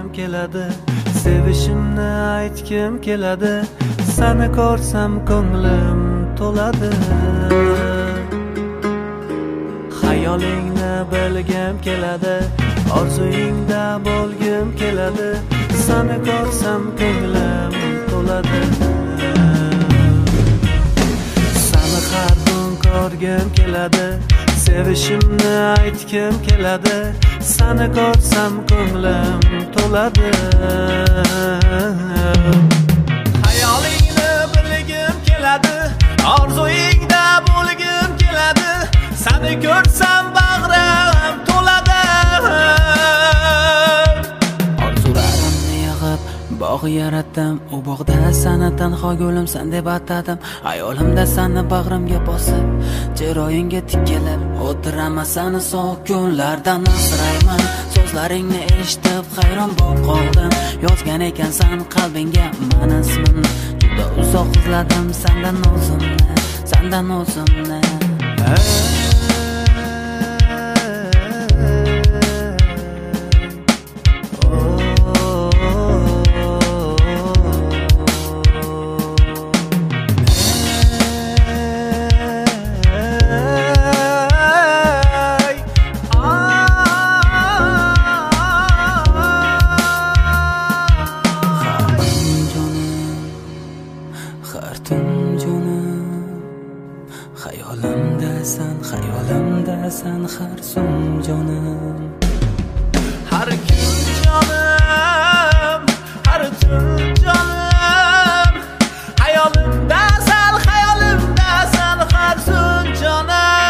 keladi, sevishimni aytgim keladi, seni ko'rsam ko'nglim to'ladi. Xayolingni bilgim keladi, orzuyingda bo'lgim keladi, seni ko'rsam ko'nglim to'ladi. Seni har kun ko'rgim keladi, sevishimni aytgim keladi, seni ko'rsam ko'nglim to'ladi. Xayolingni bilgim keladi, orzuyingda bo'lgim keladi, seni ko'rsam bag'rim to'ladi. Orzularimni yig'ib bog' yaratdim, u bog'da seni tanho gulimsan deb atadim. Ayolimda seni bag'rimga bosib, chiroyingga tikilib o'tiraman, seni so'q kunlardan asrayman. So'zlaringni eshitib hayron bo'lib qoldim, yozgan ekansan qalbingga meni ismimni. Juda uzoq izladim sendan o'zimni, sendan o'zimni. Har tun jonim, xayolimdasan, xayolimdasan har zum jonim. Har kun jonim, har tun jonim, xayolimdasan, xayolimdasan har zum jonim.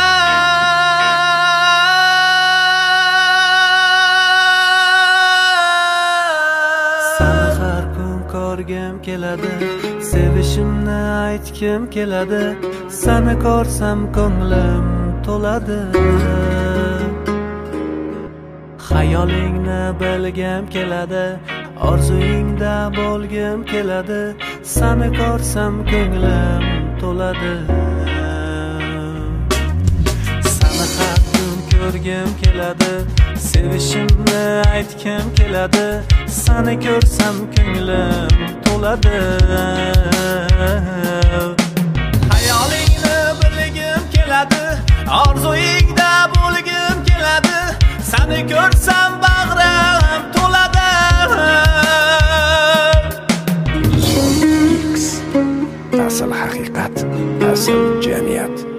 Seni har kun ko'rgim keladi, sevishimni aytgim keladi, seni ko'rsam ko'nglim to'ladi. Xayolingni bilgim keladi, orzuyingda bo'lgim keladi, seni ko'rsam ko'nglim to'ladi. Seni har kun ko'rgim keladi, sevishimni aytgim keladi, seni ko'rsam ko'nglim to'ladi. Xayolingni bilgim keladi, orzuyingda bo'lgim keladi, seni ko'rsam bag'rim to'ladi. Asl haqiqat, asl jamiyat.